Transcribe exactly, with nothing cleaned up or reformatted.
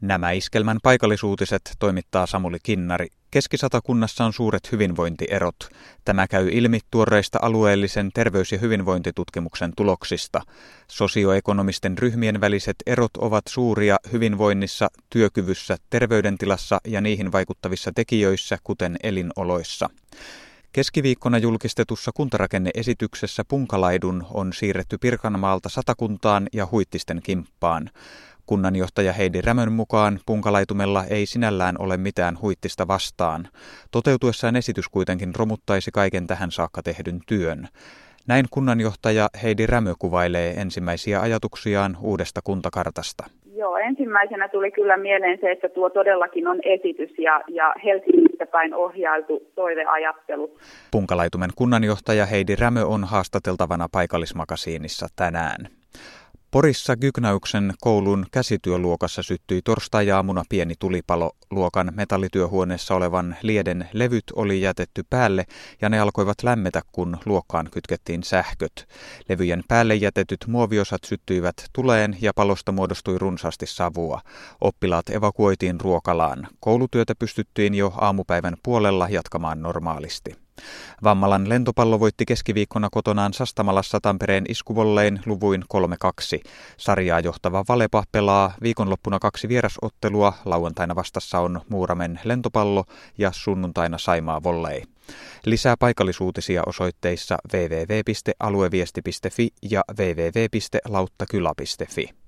Nämä Iskelmän paikallisuutiset toimittaa Samuli Kinnari. Keski-Satakunnassa on suuret hyvinvointierot. Tämä käy ilmi tuoreista alueellisen terveys- ja hyvinvointitutkimuksen tuloksista. Sosioekonomisten ryhmien väliset erot ovat suuria hyvinvoinnissa, työkyvyssä, terveydentilassa ja niihin vaikuttavissa tekijöissä, kuten elinoloissa. Keskiviikkona julkistetussa kuntarakenne-esityksessä Punkalaidun on siirretty Pirkanmaalta Satakuntaan ja Huittisten kimppaan. Kunnanjohtaja Heidi Rämön mukaan Punkalaitumella ei sinällään ole mitään Huittista vastaan. Toteutuessaan esitys kuitenkin romuttaisi kaiken tähän saakka tehdyn työn. Näin kunnanjohtaja Heidi Rämö kuvailee ensimmäisiä ajatuksiaan uudesta kuntakartasta. Joo, ensimmäisenä tuli kyllä mieleen se, että tuo todellakin on esitys ja, ja Helsingistä päin ohjailtu toiveajattelu. Punkalaitumen kunnanjohtaja Heidi Rämö on haastateltavana Paikallismakasiinissa tänään. Porissa Gygnauksen koulun käsityöluokassa syttyi torstai-aamuna pieni tulipalo. Luokan metallityöhuoneessa olevan lieden levyt oli jätetty päälle ja ne alkoivat lämmetä, kun luokkaan kytkettiin sähköt. Levyjen päälle jätetyt muoviosat syttyivät tuleen ja palosta muodostui runsaasti savua. Oppilaat evakuoitiin ruokalaan. Koulutyötä pystyttiin jo aamupäivän puolella jatkamaan normaalisti. Vammalan lentopallo voitti keskiviikkona kotonaan Sastamalassa Tampereen iskuvollein luvuin kolme kaksi. Sarjaa johtava Valepa pelaa viikonloppuna kaksi vierasottelua. Lauantaina vastassa on Muuramen lentopallo ja sunnuntaina Saimaa volley. Lisää paikallisuutisia osoitteissa double-u double-u double-u piste alueviesti piste fi ja double-u double-u double-u piste lauttakyla piste fi.